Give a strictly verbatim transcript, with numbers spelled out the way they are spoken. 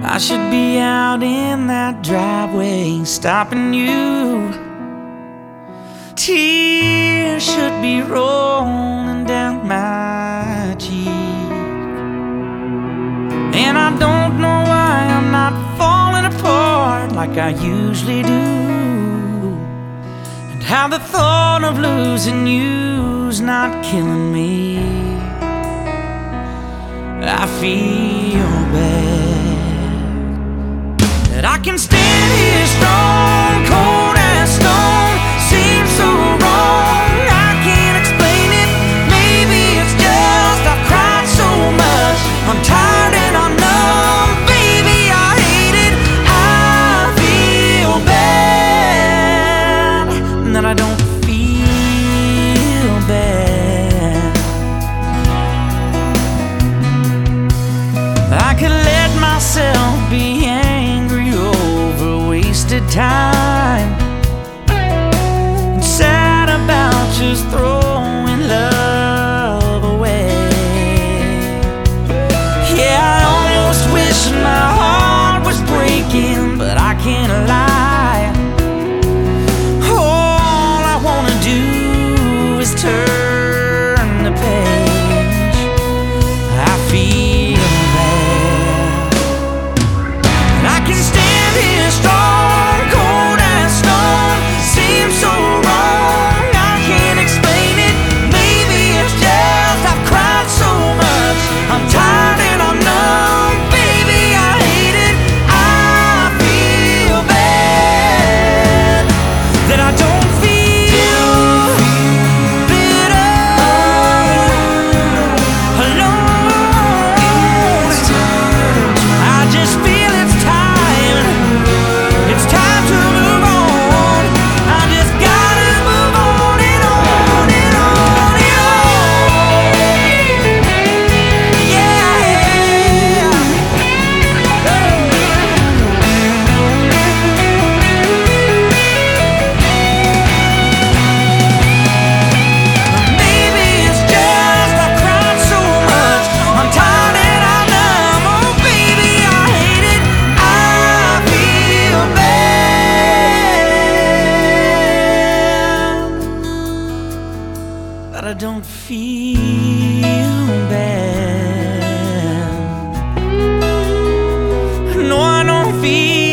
I should be out in that driveway stopping you. Tears should be rolling down my cheek. And I don't know why I'm not falling apart like I usually do, and how the thought of losing you's not killing me. I feel bad that I can stand here strong, cold as stone. Seems so wrong, I can't explain it. Maybe it's just I've cried so much, I'm tired and I'm numb. Baby, I hate it. I feel bad that I don't feel bad. I could let myself be angry over wasted time, and sad about just throwing love away. Yeah, I almost wish my heart was breaking, but I can't lie. All I wanna do is turn the page. I feel bad, and I can stand here strong, cold as stone. Seems so wrong, I can't explain it. Maybe it's just I've cried so much, I'm tired and I'm numb. Baby, I hate it. I feel bad that I don't feel bitter, alone. I just feel it's time. It's time to move on. I just gotta move on and on and on and on. Yeah. Maybe it's just I've cried so much, I'm tired and I'm numb. Oh baby, I hate it. I feel bad that I don't feel bad. No, I don't feel